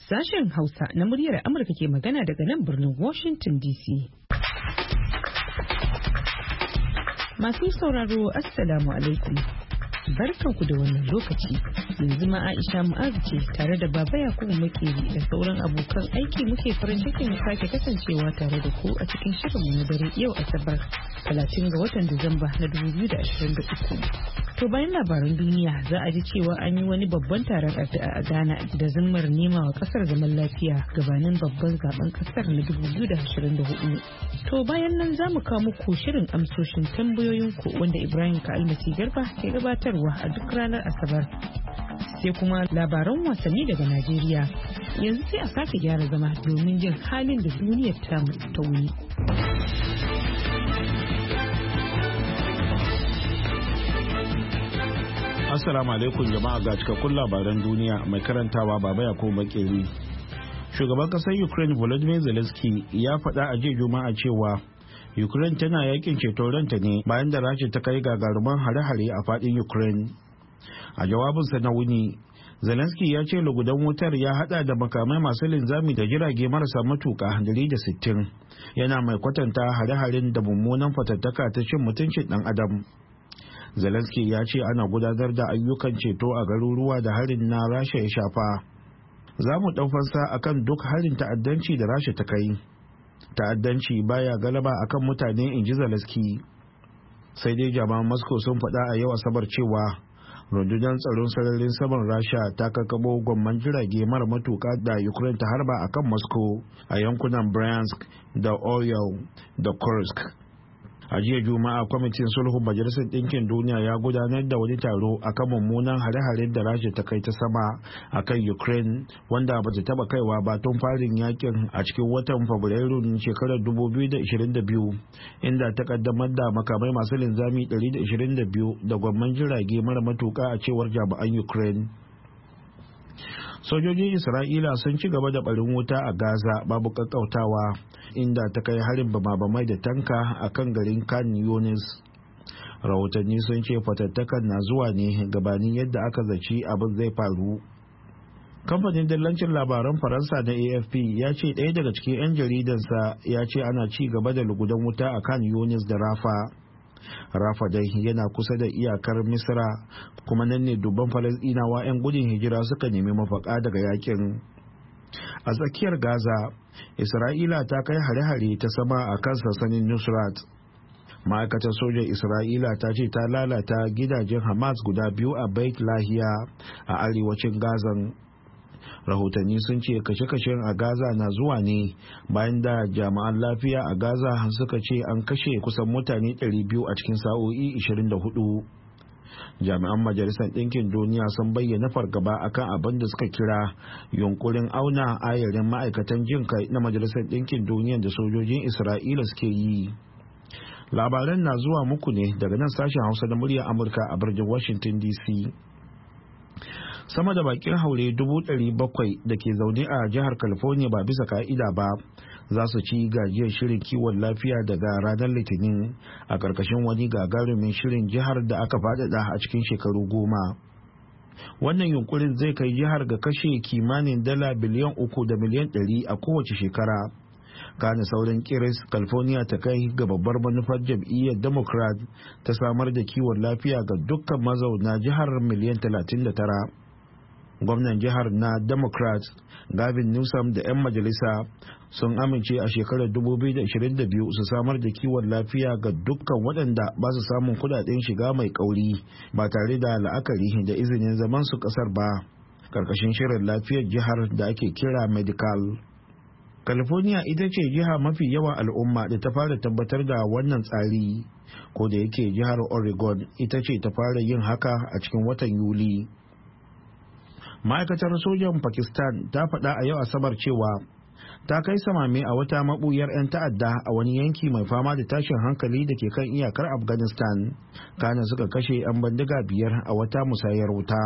Sashen Hausa na muryar Amurka ke magana daga nan birnin Washington DC. Masu sauraro Assalamu alaikum. Barkanku da wannan lokaci. Yanzu ma Aisha Mu'azu ce tare da Baba Yakubu Makeri da sauran abokan aiki muke farin cikin sake kasancewa tare da ku a cikin shirinmu na dare yau Asabar 30 ga watan Disamba na 2023. To bayan labaran duniya za a ji cewa an yi wani babban taron addu'a a Ghana da zimmar nema wa kasar zaman lafiya gabanin babban zaben kasar na 2024. To bayan nan za mu kawo muku shirin amsoshin tambayoyinku wanda Ibrahim Ka'almasi Garba ke gabatarwa a duk ranar Asabar. Sai kuma labaran wasanni daga Najeriya. Yanzu sai a sake gyara zama domin jin halin da duniyar tamu ta wuni. Assalamu alaikum jama'a, ga cikakkun labaran duniya mai karantawa Baba Yakubu Makeri. Shugaban kasar Ukraine Volodymyr Zelensky ya faɗa a jiya Juma'a cewa Ukraine tana yakin ceton ranta ne bayan da Rasha ta kai gagaruman hare-hare a faɗin Ukraine. A jawabinsa na wuni, Zelensky ya ce lugudan wutar ya hada da makamai masu linzami da jirage marasa matuka 160, yana mai kwatanta hare-haren da mummunan fatattaka ta cin mutuncin dan adam. Zelensky ya ce ana gudanar da ayyukan ceto a garuruwa da harin na Rasha ya shafa. Za mu ɗau fansa akan duk harin ta'addanci da Rasha ta kai. Ta'addanci baya galaba akan mutane, in ji Zelensky. Sai dai jami'an Moscow sun faɗa a yau Asabar cewa rundunar tsaron sararin saman Rasha ta kakabo gwamman jirage mara matuka da Ukraine ta harba akan Moscow a yankunan Bryansk da Oryol da Kursk. A jiya Juma'a, kwamitin sulhun Majalisar Ɗinkin Duniya ya gudanar da wani taro akan mummunan hare-haren da Rasha ta kai ta sama akan Ukraine, wanda ba ta taba kaiwa ba tun farin yakin a cikin watan Fabrairun shekarar 2022, inda ta kaddamar da makamai masu linzami 122 da gwamman jirage mara matuka a cewar jami'an Ukraine. Sojojin Isra'ila sun ci gaba da barin wuta a Gaza babu kakkautawa, inda ta kai harin bama-bamai da tanka a kan garin Khan Yunis. Rahotanni sun ce fatattakan na zuwa ne gabanin yadda aka zaci abin zai faru. Kamfanin dillancin labaran Faransa na AFP ya ce ɗaya daga cikin 'yan jaridansa ya ce ana ci gaba da lugudan wuta a Khan Yunis da Rafa. Rafa dai yana kusa da iyakar Misra, kuma nan ne dubban Falasɗinawa 'yan gudun hijira suka nemi mafaka daga yakin. A tsakiyar Gaza, Isra'ila ta kai hare-hare ta sama a kan sansanin Nusrat. Ma'aikatar sojan Isra'ila ta ce ta lalata gidajen Hamas guda biyu a Beit Lahiya a arewacin Gazan. Rahotanni sun ce kashe-kashen a Gaza na zuwa ne bayan da jami'an lafiya a Gaza suka ce an kashe kusan mutane 200 a cikin sa'o'i 24. Jami'an Majalisar Ɗinkin Duniya sun bayyana fargaba akan abin da suka kira yunkurin auna ayarin ma'aikatan jin kai na Majalisar Ɗinkin Duniya da sojojin Isra'ila suke yi. Labaran na zuwa muku ne daga nan sashen Hausa da muryar Amurka a birnin Washington DC. Sama da bakin haure 700,000 da ke zaune a jihar California ba bisa ka'ida ba za su ci gajiyar shirin kiwon lafiya daga ranar Litinin a ƙarƙashin wani gagarumin shirin jihar da aka faɗaɗa a cikin shekaru 10. Wannan yunkurin zai kai jihar ga kashe kimanin dala biliyan 3 da miliyan 100 a kowace shekara. Kana saurin kiris California ta kai ga babbar manufar jam'iyyar Democrat ta samar da kiwon lafiya ga dukkan mazauna jihar miliyan 39. Gwamnan jihar na Democrat Gavin Newsom da 'yan majalisa sun amince a shekarar 2022 su samar da kiwon lafiya ga dukkan waɗanda ba su samun kudaden shiga mai kauri ba tare da la'akari da izinin zaman su ƙasar ba, karkashin shirin lafiyar jihar da ake kira Medical. California ita ce jiha mafi yawan al'umma da ta fara tabbatar da wannan tsari, ko da yake jihar Oregon ita ce ta fara yin haka a cikin watan Yuli. Ma'aikatar sojan Pakistan ta faɗa a yau Asabar cewa ta kai samame a wata mabuyar 'yan ta'adda a wani yanki mai fama da tashin hankali da ke kan iyakar Afghanistan, kana suka kashe 'yan bandiga 5 a wata musayar wuta.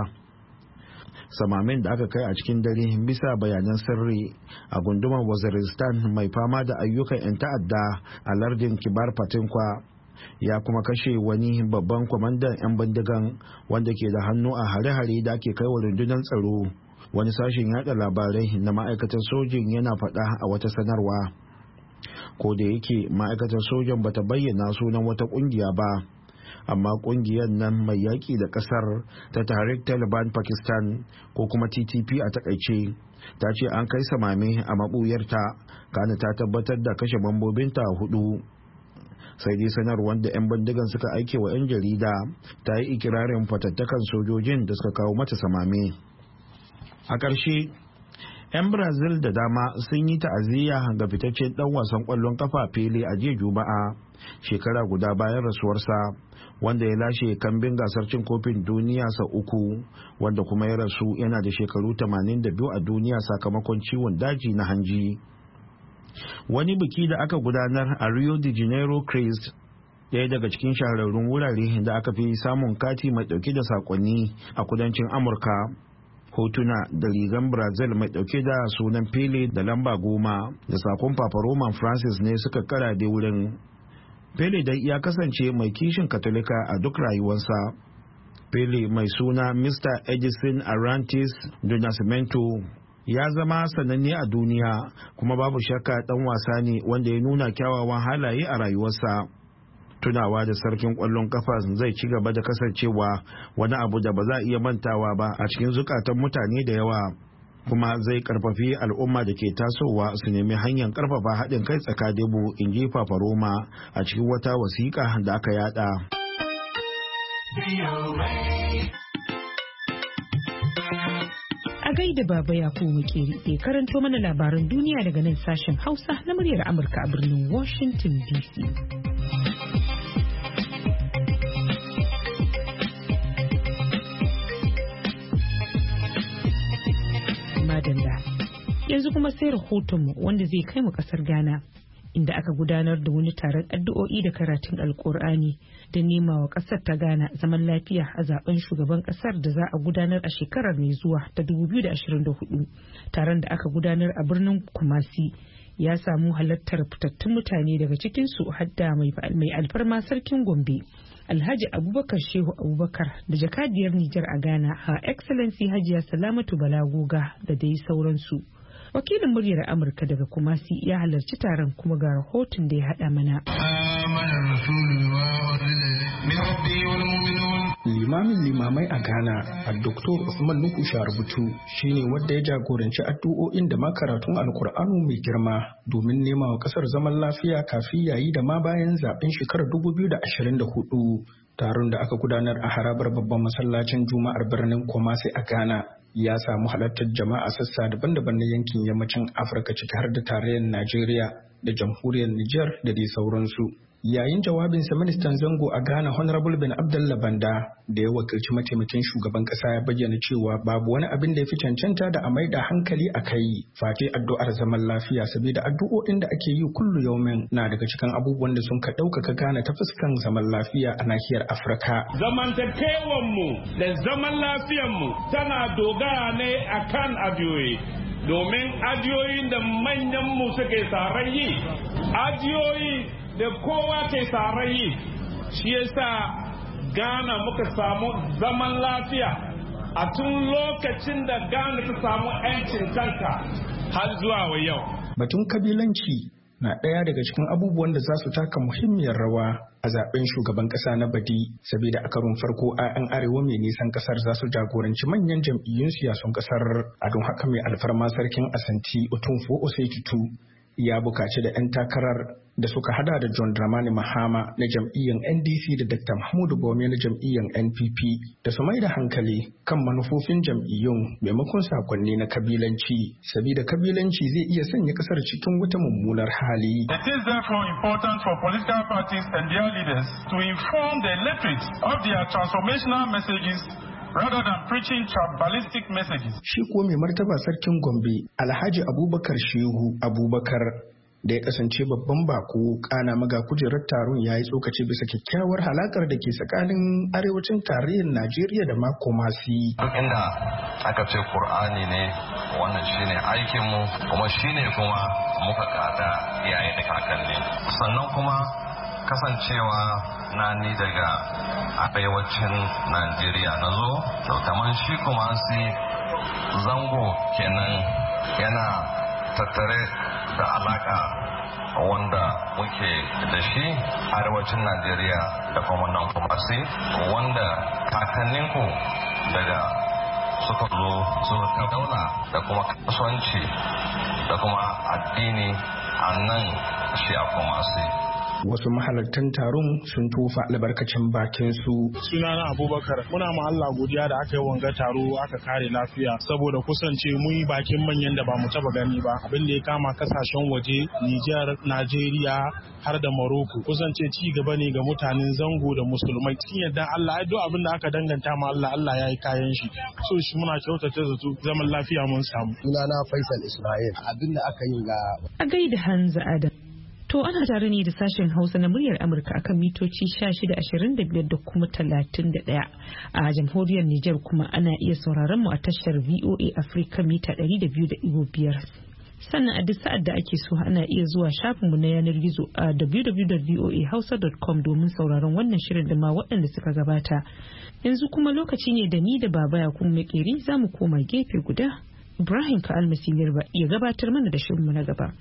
Samamen da aka kai a cikin dare bisa bayanan sirri a gundumar Waziristan mai fama da ayyukan 'yan ta'adda a lardin Kibar Patinkwa ya kuma kashe wani babban kwamandan 'yan bindigan wanda ke da hannu a hare-hare da ake kai wa rundunar tsaro wani sashen yada labarai na ma'aikatar sojin yana faɗa a wata sanarwa. Ko da yake ma'aikatar sojan bata bayyana sunan wata kungiya ba, amma kungiyar nan mai yaƙi da ƙasar ta Tehrik Taliban Pakistan ko kuma TTP a takaice ta ce an kai samame a mabuyarta kana ta tabbatar da kashe mambobinta 4. Sai dai sanarwar da 'yan bindigan suka aike wa 'yan jarida ta yi ikirarin fatattakan sojojin da suka kawo mata samame. A ƙarshe, 'yan Brazil da dama sun yi ta'aziyya ga fitaccen dan wasan ƙwallon kafa Pele a jiya Juma'a, shekara guda bayan rasuwarsa, wanda ya lashe kambin gasar cin kofin duniya sau 3, wanda kuma ya rasu yana da shekaru 82 a duniya sakamakon ciwon daji na hanji. Wani biki da aka gudanar a Rio de Janeiro Christ, ɗaya daga cikin shahararrun wurare da aka fi samun kati mai ɗauke da saƙonni a kudancin Amurka. Hotuna da rigan Brazil mai ɗauke da sunan Pele da lamba 10 da sakon Papa Roman Francis ne suka karade wurin. Pele dai ya kasance mai kishin Katolika a duk rayuwarsa. Pele mai suna Mr. Edison Arantes do Nascimento ya zama sananne a duniya, kuma babu shakka dan wasa ne wanda ya nuna kyawawan halaye a rayuwarsa. Tunawa da sarkin ƙwallon kafa zai ci gaba da kasancewa wani abu da ba za a iya mantawa ba a cikin zukatan mutane da yawa, kuma zai karfafi al'umma da ke tasowa su nemi hanyar karfafa haɗin kai tsakaninmu, in ji Papa Roma a cikin wata wasiƙa da aka yada. A gaida Baba Yakubu Makeri ke karanto mana labaran duniya daga nan sashen Hausa na muryar Amurka a birnin Washington DC. Madalla. Yanzu kuma sai rahotonmu wanda zai kai mu kasar Ghana, inda aka gudanar da wani taron addu'o'i da karatun Alkur'ani da nema wa kasar ta Ghana zaman lafiya a zaben shugaban kasar da za a gudanar a shekarar mai zuwa ta 2024. Taron da aka gudanar a birnin Kumasi ya samu halartar fitattun mutane, daga cikinsu hadda mai alfarma sarkin Gombe Alhaji Abubakar Shehu Abubakar da jakadiyar Nijar a Ghana Her Excellency Hajiya Salamatu Balagoga da dai sauransu. Wakilin muryar Amurka daga Kumasi ya halarci taron, kuma ga rahoton da ya haɗa mana. Limamin limamai a Ghana, a Dr. Usman Nuhu Sharubutu, shine wanda ya jagoranci addu'o'in da makaratun Alkur'anu mai girma domin nema wa kasar zaman lafiya kafin, yayi da ma bayan zaben shekarar 2024. Taron da aka gudanar a harabar babban masallacin Juma'ar birnin Kumasi a Ghana ya samu halartar jama'a sassa daban-daban na yankin yammacin Afirka, ciki har da tarayyar Najeriya da jamhuriyar Nijar da dai sauransu. Yayin jawabinsa, ministan zango a Ghana Honorable Ben Abdullah Banda da ya wakilci mataimakin shugaban kasa ya bayyana cewa babu wani abin da ya fi cancanta da a maida hankali a kai face addu'ar zaman lafiya, saboda addu'o'in da ake yi kullu yaumin na daga cikin abubuwan da sun ka ɗaukaka Ghana ta fuskan zaman lafiya a nahiyar Afirka. Zamantakewanmu da zaman lafiyanmu tana dogara ne akan addu'o'i, domin addu'o'in da manyanmu suke yi, addu'o'i da kowa ke yi, shi yasa Ghana muka samu zaman lafiya a tun lokacin da Ghana ta samu 'yancin kanta har zuwa yau. Batun kabilanci na ɗaya daga cikin abubuwan da za su taka muhimmiyar rawa a zaben shugaban ƙasa na Badi, saboda a karon farko 'ya'yan arewa mai nisan ƙasar za su jagoranci manyan jam'iyyun siyasun ƙasar. A don haka mai alfarma sarkin Asanti Otunfo Osei-Tutu ya bukaci da 'yan takarar da suka hada da John Dramani Mahama na jam'iyyar NDC da Dr. Mahmudu Bawumia na jam'iyyar NPP da su mai da hankali kan manufofin jam'iyyun maimakon sakonni na kabilanci, sabida kabilanci zai iya sanya kasar cikin wata mummunar hali. It is therefore important for political parties and their leaders to inform the electorate of their transformational messages rather than preaching tribalistic messages. Shi kuwa mai martaba sarkin Gombe Alhaji Abubakar Shehu Abubakar da ya kasance babban bako kana maga kujerar taron ya yi tsokaci bisa kyakkyawar halakar da ke tsakanin arewacin tarayyar Najeriya da ma Kumasi. Duk inda aka ce Kur'ani ne, wannan shine aikinmu kuma shine kuma muka kada iyaye da kakanni. Sannan kuma kasancewa na ni daga arewacin Najeriya na zo, to kamar shi Kumasi zango kenan yana tattare da alaka wanda muke da shi arewacin Najeriya da kuma nan Kumasi, wanda kakanninku daga suka zo suka daula da kuma kasuwanci da kuma addini a nan shi a Kumasi. Wasu mahalartan taron sun tofa albarkacin bakin su. Sunana Abubakar, muna ma Allah godiya da aka yi wanga taro aka kare lafiya saboda kusance mun yi bakin manyan da ba mu taba gani ba. Abin da ya kama kasashen waje, Nijar, Najeriya har da Morocco. Kusance ci gaba ne ga mutanen zango da musulmai. Cikin yadda Allah, duk abin da aka danganta ma Allah, Allah ya yi kayan shi. So shi muna kyautata zato zaman lafiya mun samu. Sunana Faisal Ismail. Abin da aka yi ga a gaida Hanza Adam. To ana tare ne da sashen Hausa na muryar Amurka akan mitoci 1625 da kuma 31. A jamhuriyar Nijar kuma ana iya sauraron mu a tashar VOA Africa mita 200.5. Sannan a duk sa'ad da ake so ana iya zuwa shafinmu na yanar gizo a www.voahausa.com domin sauraron wannan shirin da ma waɗanda suka gabata. Yanzu kuma lokaci ne da ni da Baba Yakubu Makeri za mu koma gefe guda. Ibrahim Ka'almasi Garba ya gabatar mana da shirinmu na gaba.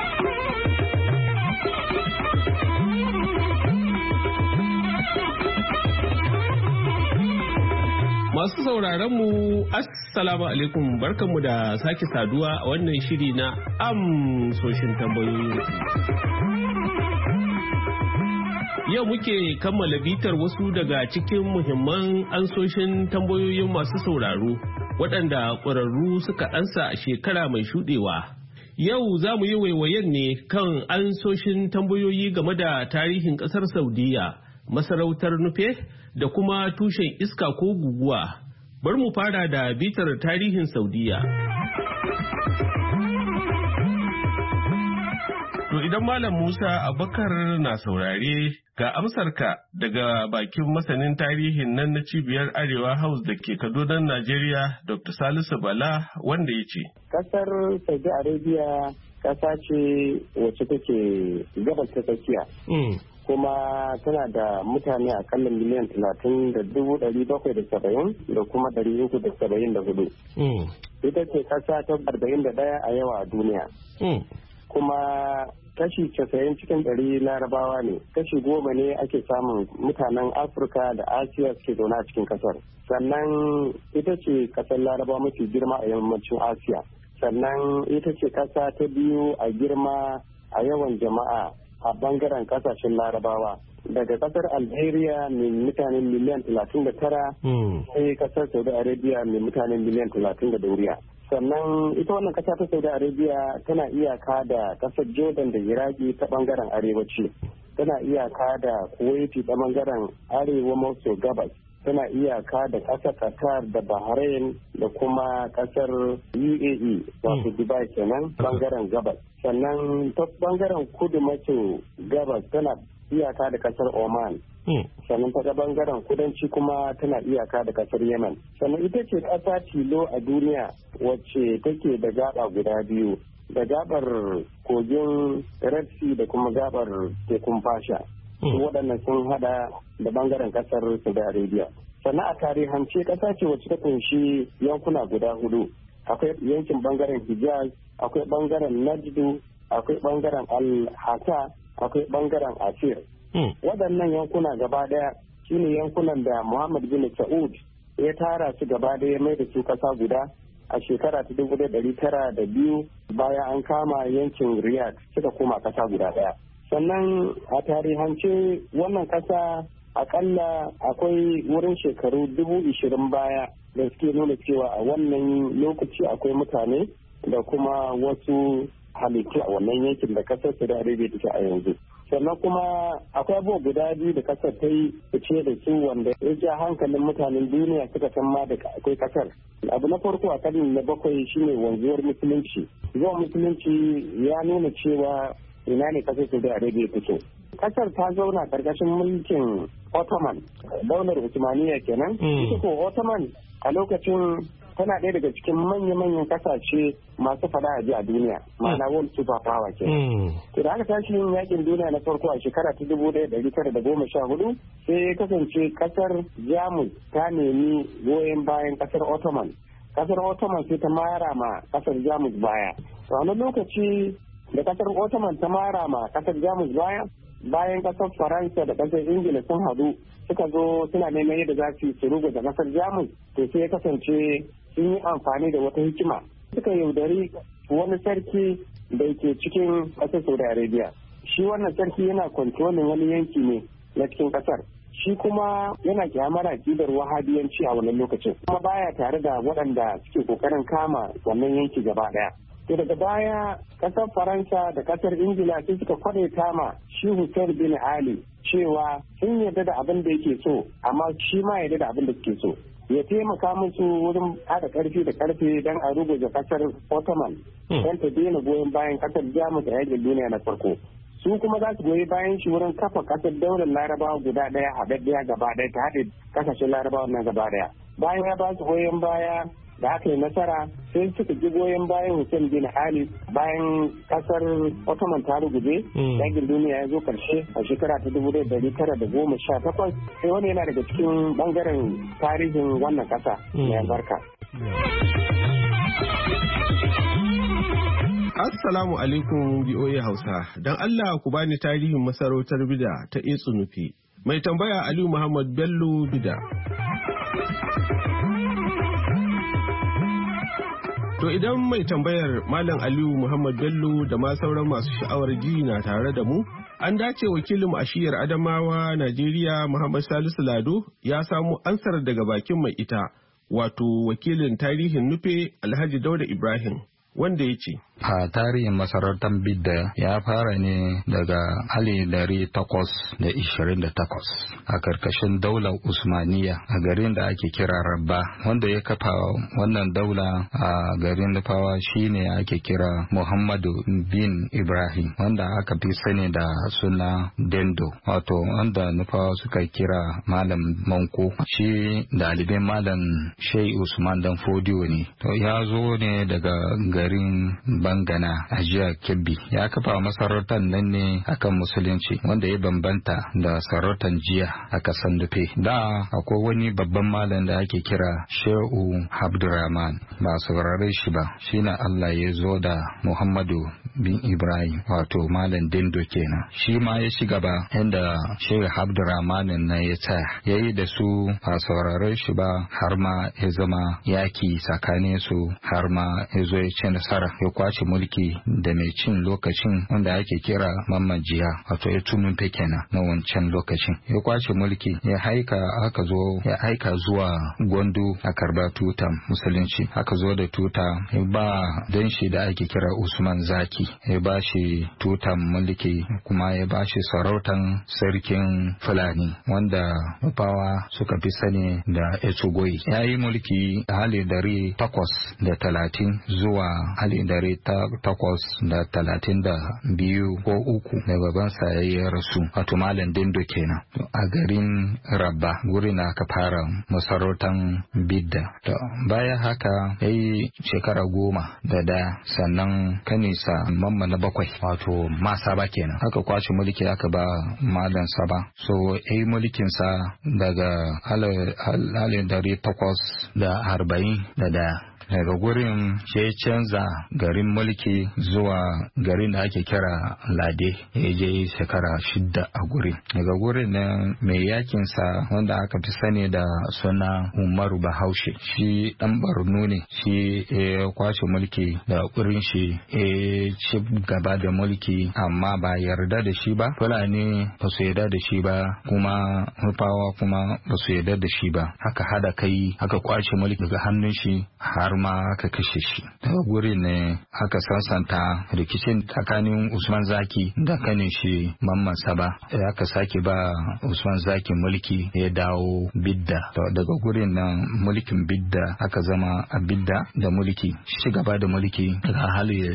Masu sauraron mu assalamu alaikum, barkanmu da sake saduwa a wannan shiri na amsoshin tambayoyi. Yau muke kammala bitar wasu daga cikin muhimman ansoshin tambayoyin masu sauraro waɗanda ƙwararru suka ansa a shekara mai shuɗewa. Yau za mu yi waiwayen ne kan ansoshin tambayoyi game da tarihin ƙasar Saudiya, masarautar Nufe da kuma tushen iska ko guguwa. Bari mu fara da bitar tarihin Saudiya. To idan Malam Musa Abubakar na saurare, ga amsarka daga bakin masanin tarihin nan na cibiyar Arewa House da ke Kaduna, Najeriya, Dr. Salisu Bala, wanda ya ce. Kasar Saudi Arabia kasa ce wacce take gabas ta tsakiya. Kuma tana da mutane akalla miliyan 30,770 da kuma 374. Ita ce kasa ta 41 a yawa a duniya. Kuma kashi 90 cikin 100 larabawa ne, kashi 10 ne ake samun mutanen Afirka da Asiya suke zaune a cikin kasar. Sannan ita ce kasar larabawa mafi girma a yammacin Asiya. Sannan ita ce kasa ta biyu a girma a yawan jama'a a bangaren kasashen larabawa. Daga kasar Algeria mai mutane miliyan 39 sai kasar Saudi Arabia mai mutane miliyan 30 da dauriya. Sannan ita wannan kasa ta Saudi Arabia tana iyaka da kasar Jordan da Iraki ta bangaren arewaci. Tana iyaka da Kuwaiti ta bangaren arewa maso gabas. Tana iyaka da kasar Qatar da Bahrain da kuma kasar UAE wato Dubai kenan bangaren gabas. Sannan ta bangaren kudu maso gabas tana iyaka da kasar Oman. Sannan ta bangaren kudanci kuma tana iyaka da kasar Yemen. Sannan ita ce ƙasa tilo a duniya wacce take da gaba guda biyu, da gabar kogin Red Sea da kuma gabar tekun Fasha. Waɗannan sun hada da bangaren kasar Saudi Arabia. Sannan a tarihance ƙasa ce wacce ta kunshi yankuna guda hudu. Akwai yankin bangaren Hijaz, akwai bangaren Najdu, akwai bangaren Al-Hasa, akwai bangaren Asir. Waɗannan yankuna gaba ɗaya shine yankunan da Muhammad bin Saud ya tara su gaba ɗaya mai da su ƙasa guda a shekara ta 1902 bayan an kama yankin Riyadh suka koma ƙasa guda ɗaya. Sannan a tarihance wannan ƙasa akalla akwai wurin shekaru 20,000 baya da suke nuna cewa a wannan lokaci akwai mutane da kuma wasu halittu a wannan yankin da kasar Saudi Arabia take a yanzu. Sannan kuma akwai abubuwa guda biyu da kasar ta yi fice da su wanda ya ja hankalin mutanen duniya suka san ma da akwai kasar. Abu na farko a karni na 7 shine wanzuwar musulunci. Zuwa musulunci ya nuna cewa ina ne kasar Saudi Arabia take. Kasar ta zauna karkashin mulkin Ottoman, daular Usmaniya kenan. Ita ko Ottoman a lokacin tana ɗaya daga cikin manya-manyan kasashe masu fada a ji a duniya, ma'ana world super power ke. To da aka tashi yin yakin duniya na farko a shekara ta 1914 sai ya kasance kasar Jamus ta nemi goyon bayan kasar Ottoman kasar Ottoman sai ta mara ma kasar Jamus baya. To wani lokaci da kasar Ottoman ta mara ma kasar Jamus baya, bayan kasar Faransa da kasar Ingila sun hadu suka zo suna neman yadda za su rugu da kasar Jamus, to sai ya kasance sun yi amfani da wata hikima suka yaudari wani sarki da ke cikin kasar Saudi Arabia. Shi wannan sarki yana kontrolin wani yanki ne na cikin kasar, shi kuma yana kyamar akidar wahabiyanci a wannan lokacin, kuma baya tare da waɗanda suke kokarin kama wannan yanki gaba ɗaya. To daga baya kasar Faransa da kasar Ingila sun suka kwadaita ma shi Hussein bin Ali cewa sun yarda da abin da yake so, amma shi ma yarda da abin da suke so. Ya taimaka musu wurin haɗa ƙarfi da ƙarfe don a rubuta kasar Ottoman don ta daina goyon bayan kasar Jamus a yakin duniya na farko. Su kuma za su goyi bayan shi wurin kafa kasar daular Larabawa guda ɗaya haɗaɗɗiya gaba ɗaya ta haɗe kasashen Larabawa na gaba ɗaya. Bayan ya ba su goyon baya da aka yi nasara, sai suka ji goyon bayan Hussein bin Ali bayan kasar Ottoman ta ruguje. Yakin duniya ya zo karshe a shekara ta 1918. Sai wani yana daga cikin bangaren tarihin wannan kasa mai albarka. Assalamu alaikum BOA Hausa. Don Allah ku bani tarihin masarautar Bida ta Etsunufi. Mai tambaya Aliyu Muhammad Bello Bida. To idan mai tambayar Malam Aliyu Muhammad Bello da ma sauran masu sha'awar ji na tare da mu, an dace wakilin a shiyar Adamawa Najeriya Muhammad Salisu Lado ya samu ansar daga bakin mai ita, wato wakilin tarihin Nufe Alhaji Dauda Ibrahim, wanda ya ce. A tarihin masarautar Bidda ya fara ne daga 1828 a karkashin daular Usmaniya a garin da ake kira Rabba. Wanda ya kafa wannan daula a garin Nufawa shine ake kira Muhammadu bin Ibrahim, wanda aka fi sani da suna Dendo, wato wanda Nufawa suka kira Malam Manko. Shi dalibin Malam Shai Usman Dan Fodiyo ne. To ya zo ne daga garin Bangana a jihar Kebbi. Ya kafa masarautar nan ne akan musulunci, wanda ya bambanta da sarautar jiya a kasan Dufe. Da akwai wani babban malam da ake kira Shehu Abdurrahman, ba saurare shi ba, shine Allah ya zo da Muhammadu bin Ibrahim, wato Malam Dendo kenan. Shi ma ya ci gaba inda Shehu Abdurrahman na ya tsaya, yayi da su ba saurare shi ba, har ma ya zama yaki tsakanin su, har ma ya zo ya ci nasara, ya kwace mulki da mai cin lokacin wanda ake kira Mamman Jiya, wato ya tunun kenan na wancan lokacin. Ya kwace mulki, ya aika zuwa Gwandu a karba tuta musulunci. Aka zo da tuta, ya ba dan shi da ake kira Usman Zaki, ya ba shi tutan mulki, kuma ya ba shi sarautan sarkin Fulani wanda Nufawa suka fi sani da Etugoi. Ya yi mulki a 1830 zuwa 1832 ko uku da babansa ya rasu, wato Malam Dendo kenan, a garin Rabba, gurin aka fara masarautan Bidda. To bayan haka ya yi shekara 11, sannan kanisa Mamma na 7, wato Masaba kenan, aka kwace mulki aka ba Malam Saba. So ya yi mulkinsa daga 1841. Daga gurin ya canza garin mulki zuwa garin da ake kira Lade, ya je shekara 6 a gurin. Daga gurin na mai yakinsa wanda aka fi sani da suna Umaru Bahaushe, shi dan Borno ne, shi ya kwashe mulki da gurin shi, ya ci gaba da mulki, amma ba yarda da shi ba. Fulani ba su yarda da shi ba, kuma Nufawa kuma ba su yarda da shi ba. Haka hada kai aka kwace mulki daga hannun shi, har ma aka kashe shi. Daga guri ne aka sansanta rikicin tsakanin Usman Zaki da kanin shi Mamman Saba. Aka sake ba Usman Zaki mulki, ya dawo Bidda. Daga gurin nan mulkin Bidda aka zama a Bidda da mulki, shi gaba da mulki daga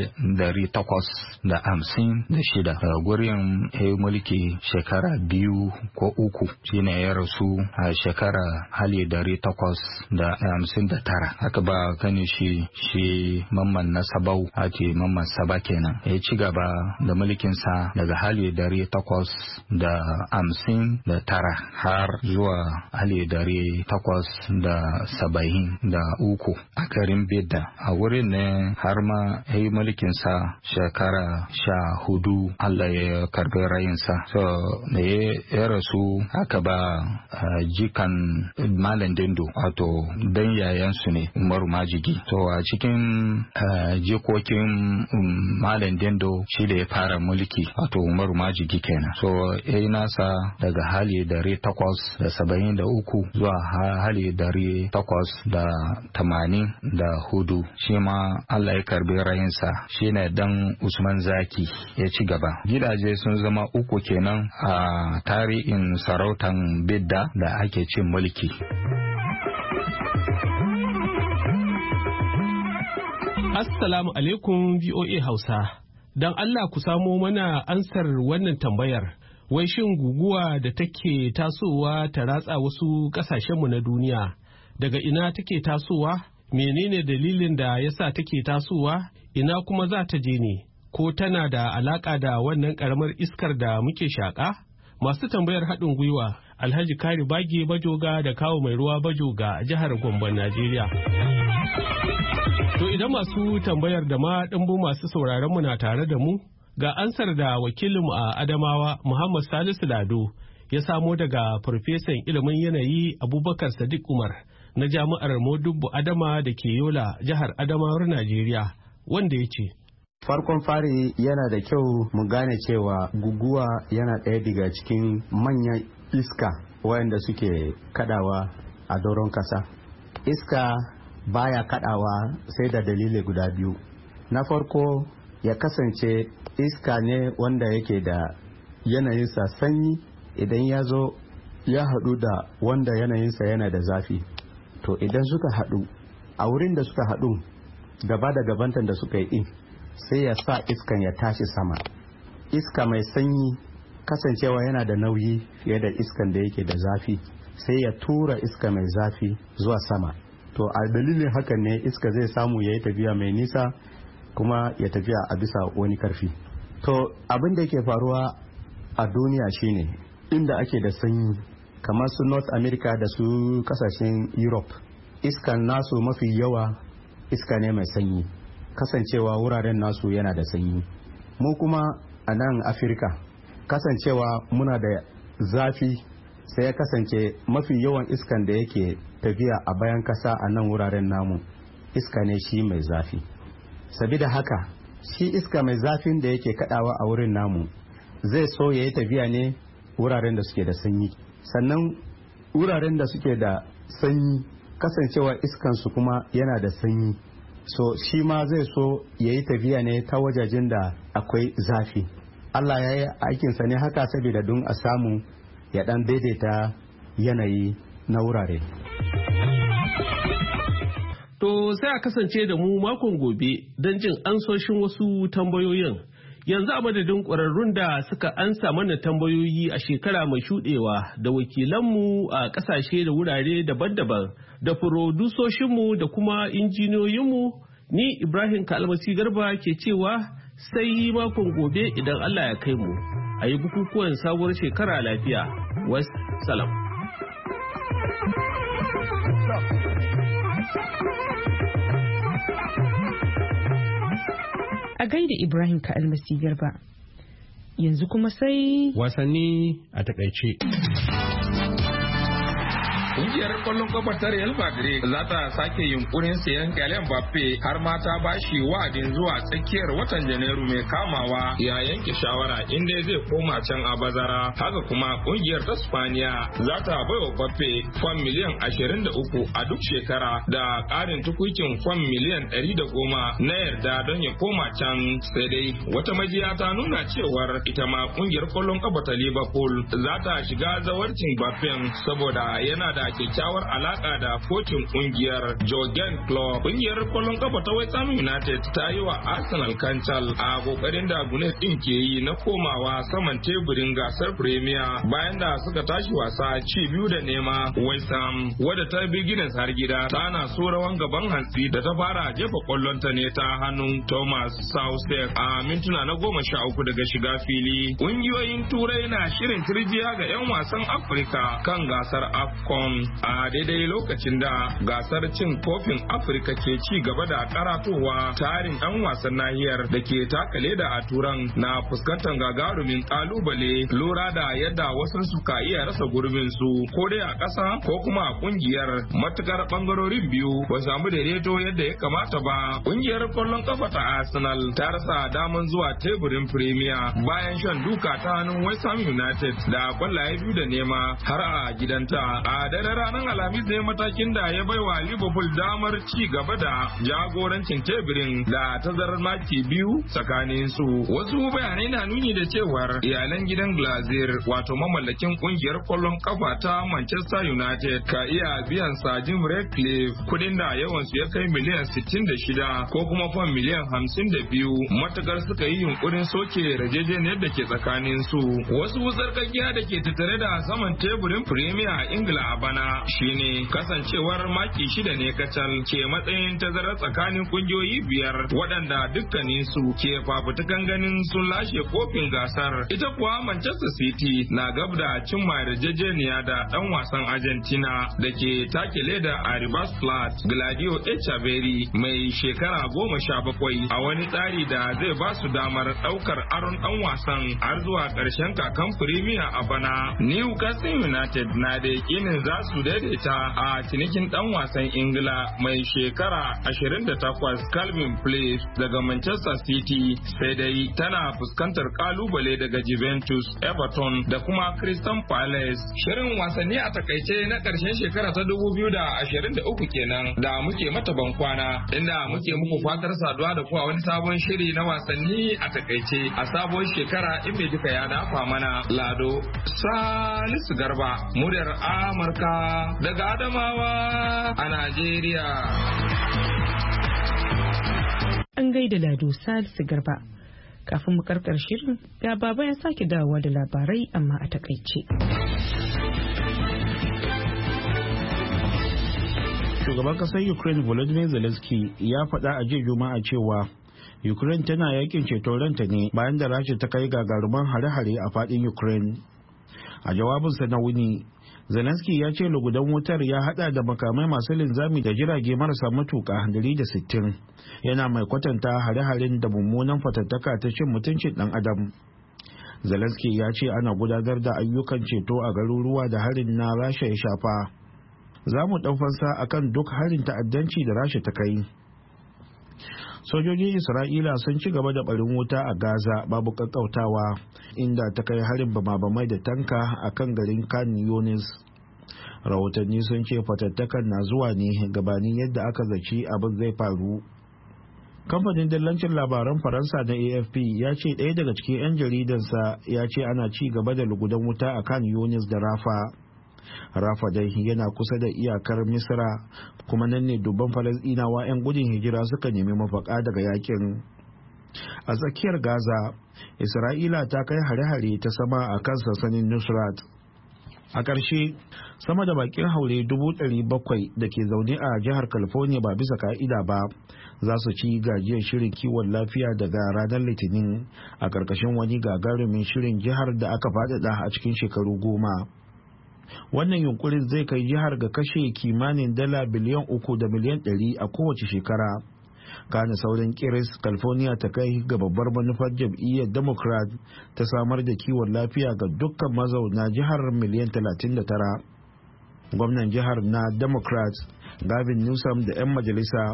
1856. Daga gurin ya yi mulki shekara 2 ko 3, shine ya rasu a shekara 1859. Aka ba sani shi Mamman na Sabau ake Mamman Saba kenan. Ya ci gaba da mulkinsa daga 1859 har zuwa 1873 a garin Bidda. A wurin ne har ma ya yi mulkinsa shekara 14 Allah ya karbi rayinsa. So da ya rasu aka ba jikan Malam Dendo wato dan yayansu ne Umaru Majigi. So a cikin jikokin Malam Dendo shi da ya fara mulki wato Umaru Majigi kenan. So ya yi nasa daga 1873 zuwa 1884 shi ma Allah ya karbi rayinsa. Shi ne dan Usman Zaki ya ci gaba. Gidaje sun zama uku kenan a tarihin sarautan Bidda da ake cin mulki. Assalamu alaikum VOA Hausa. Don Allah ku samo mana ansar wannan tambayar. Wai shin guguwa da take tasowa ta ratsa wasu ƙasashenmu na duniya, daga ina take tasowa? Menene dalilin da yasa take tasowa? Ina kuma za ta je ne? Ko tana da alaƙa da wannan ƙaramar iskar da muke shaƙa? Masu tambayar haɗin gwiwa Alhaji Kari Bage Bajoga da Kawo Mai Ruwa Bajoga a jihar Gombe, Najeriya. To idan masu tambayar da ma ɗanbu masu sauraron mu na tare da mu, ga ansar da wakilinmu a Adamawa Muhammad Salisu Lado ya samo daga Farfesan ilimin yanayi Abubakar Sadiq Umar na Jami'ar Modubbu Adama da ke Yola, jihar Adamawar Najeriya, wanda ya ce. Farkon fari yana da kyau mu gane cewa guguwa yana ɗaya daga cikin manyan iska wayanda suke kadawa a doron kasa. Iska baya kadawa sai da dalilai guda biyu. Na farko ya kasance iska ne wanda yake da yanayinsa sanyi, idan ya zo ya haɗu da wanda yanayinsa yana da zafi. To idan suka haɗu a wurin da suka haɗu gaba da gabantan da suka yi sai ya sa iskan ya tashi sama. Iska mai sanyi kasancewa yana da nauyi fiye da iskan da yake da zafi, sai ya tura iska mai zafi zuwa sama. To a dalilin hakan ne iska zai samu ya yi tafiya mai nisa kuma ya tafiya a bisa wani karfi. To abin da ke faruwa a duniya shine inda ake da sanyi kamar su North America da su kasashen Europe, iskan nasu mafi yawa iska ne mai sanyi, kasancewa wuraren nasu yana da sanyi. Mu kuma a nan Afirka kasancewa muna da zafi, sai ya kasance mafi yawan iskan da yake tafiya a bayan kasa a nan wuraren namu iska ne shi mai zafi. Sabida haka shi iska mai zafin da yake kadawa a wurin namu zai so ya yi tafiya ne wuraren da suke da sanyi. Sannan wuraren da suke da sanyi kasancewa iskansu kuma yana da sanyi, so shi ma zai so ya yi tafiya ne ta wajajen da akwai zafi. Allah ya yi aikinsa ne haka saboda don a samu ya dan daidaita yanayi na wurare. To sai a kasance da mu makon gobe don jin ansoshin wasu tambayoyin. Yanzu a madadin ƙwararrun da suka ansa mana tambayoyi a shekara mai shuɗewa da wakilanmu a ƙasashe da wurare daban-daban da furodusoshinmu da kuma injiniyoyinmu, ni Ibrahim Kalmasi Garba ke cewa sai makon gobe idan Allah ya kai mu. A yi bukukuwan sabuwar shekara lafiya. Wassalam. A gaida Ibrahim Kalmasi Garba. Yanzu kuma sai wasanni a takaice. Kungiyar kwallon kafa ta Real Madrid za ta sake yunkurin sayan Kylian Mbappe har ma ta bashi wa'adin zuwa tsakiyar watan Janairu mai kamawa ya yanke shawara inda zai koma can a bazara. Haka kuma kungiyar ta Spaniya za ta baiwa Mbappe fam miliyan 23 a duk shekara da ƙarin tukukin fam miliyan 110 na yarda don ya koma can. Sai dai wata majiya ta nuna cewar ita ma kungiyar kwallon kafa ta Liverpool za ta shiga zawarcin Mbappe saboda yana da kyakkyawar alaka da kocin kungiyar Jurgen Klopp. Kungiyar kwallon kafa ta West Ham United ta yi wa Arsenal kancal a kokarin da Gunners din ke yi na komawa saman teburin gasar Premier bayan da suka tashi wasa ci 2-0. West Ham wadda ta bi Gunners har gida tana so rawan gaban hantsi da ta fara jefa kwallon ta ne ta hannun Thomas Soucek a mintuna na 13 daga shiga fili. Kungiyoyin Turai na shirin turjiya ga 'yan wasan Afirka kan gasar AFCON a daidai lokacin da gasar cin kofin Afirka ke ci gaba da karatowa. Tarin 'yan wasan nahiyar da ke taka leda a turan na fuskantar gagarumin kalubale lura da yadda wasu suka iya rasa gurbin su ko dai a ƙasa ko kuma a kungiyar, matukar bangarorin biyu ba samu daidaito yadda ya kamata ba. Kungiyar kwallon kafa ta Arsenal ta rasa daman zuwa teburin Premier bayan shan duka ta hannun West Ham United da kwallaye 2-0 har a gidanta. A daren ranar Alhamis ne matakin da ya baiwa Liverpool damar ci gaba da jagorancin teburin da tazarar maki 2 tsakanin su. Wasu bayanai na nuni da cewar iyalan gidan Glazer wato mamallakin kungiyar kwallon kafa ta Manchester United ka iya biyan sa Jim Ratcliffe kudin da yawan su ya kai miliyan 66 ko kuma fam miliyan 52 matakar suka yi yunkurin soke yarjejeniyar da ke tsakanin su. Wasu sarkakiya da ke tattare da saman teburin Premier a Ingila a bana shine kasancewar maki 6 ne kacal ke matsayin tazarar tsakanin kungiyoyi biyar waɗanda dukkanin su ke fafutukan ganin sun lashe kofin gasar. Ita kuwa Manchester City na gab da cimma yarjejeniya da ɗan wasan Argentina da ke take leda a Rivers Flat Gladio Echeverri mai shekara 17 a wani tsari da zai ba su damar ɗaukar aron ɗan wasan har zuwa ƙarshen kakan Premier a bana. Newcastle United na da yakinin za su daidaita a cinikin ɗan wasan Ingila mai shekara 28 Calvin Phillips daga Manchester City, sai dai tana fuskantar kalubale daga Juventus, Everton da kuma Crystal Palace. Shirin wasanni a takaice na ƙarshen shekara ta 2023 kenan da muke mata bankwana, inda muke muku fatar saduwa da kuwa wani sabon shiri na wasanni a takaice a sabon shekara in mai duka ya dafa mana. Lado Salisu Garba, muryar Amurka daga Adamawa a Najeriya. An gaida Lado Salisu Garba. Kafin mu karkar shirin, ga baba ya sake dawowa da labarai amma a takaice. Shugaban kasar Ukraine Volodymyr Zelensky ya faɗa a jiya Juma'a cewa Ukraine tana yakin ceton ranta ne bayan da Rasha ta kai gagaruman hare-hare a faɗin Ukraine. A jawabinsa na wuni, Zelensky ya ce lugudan wutar ya hada da makamai masu linzami da jirage marasa matuka 160, yana mai kwatanta hare-haren da mummunan fatattaka ta cin mutuncin dan adam. Zelensky ya ce ana gudanar da ayyukan ceto a garuruwa da harin na Rasha ya shafa. Za mu ɗau fansa akan duk harin ta'addanci da Rasha ta kai. Sojojin Isra'ila sun ci gaba da barin wuta a Gaza babu kakkautawa, inda ta kai harin bama-bamai da tanka a kan garin Khan Yunis. Rahotanni sun ce fatattakan na zuwa ne gabanin yadda aka zaci abin zai faru. Kamfanin dillancin labaran Faransa na AFP ya ce ɗaya daga cikin 'yan jaridansa ya ce ana ci gaba da lugudan wuta a Khan Yunis da Rafa. Rafa dai yana kusa da iyakar Misra, kuma nan ne dubban Falasɗinawa 'yan gudun hijira suka nemi mafaka daga yakin. A tsakiyar Gaza, Isra'ila ta kai hare-hare ta sama a kan sansanin Nusrat. A ƙarshe, sama da bakin haure 700,000 da ke zaune a jihar California ba bisa ka'ida ba za su ci gajiyar shirin kiwon lafiya daga ranar Litinin a ƙarƙashin wani gagarumin shirin jihar da aka faɗaɗa a cikin shekaru 10. Wannan yunkurin zai kai jihar ga kashe kimanin dala biliyan 3 da miliyan 100 a kowace shekara. Kana saurin kiris California ta kai ga babbar manufar jam'iyyar Democrat ta samar da kiwon lafiya ga dukkan mazauna jihar miliyan 39. Gwamnan jihar na Democrat Gavin Newsom da 'yan majalisa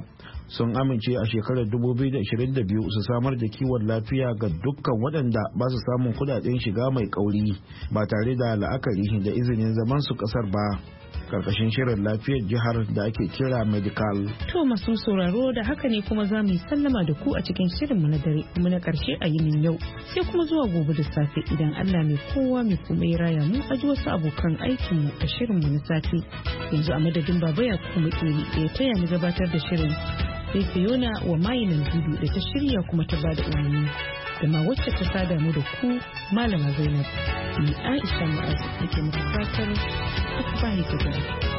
sun amince a shekarar 2022 su samar da kiwon lafiya ga dukkan waɗanda ba su samun kudaden shiga mai kauri ba tare da la'akari da izinin zaman su ƙasar ba, karkashin shirin lafiyar jihar da ake kira medical. To masu sauraro da haka ne kuma za mu yi sallama da ku a cikin shirinmu na dare kuma na karshe a yinin yau, sai kuma zuwa gobe da safe idan Allah mai kowa mai kuma ya raya mu aji wasu abokan aikinmu a shirinmu na safe. Yanzu a madadin Baba ya kuma Keri da ya taya ni gabatar da shirin, sai Fiona wa mayinan dudu da ta shirya kuma ta bada umarni, da ma wacce ta sada mu da ku Malama Zainab. Ni Aisha Mu'azu nake muku fatar ku bani gaba.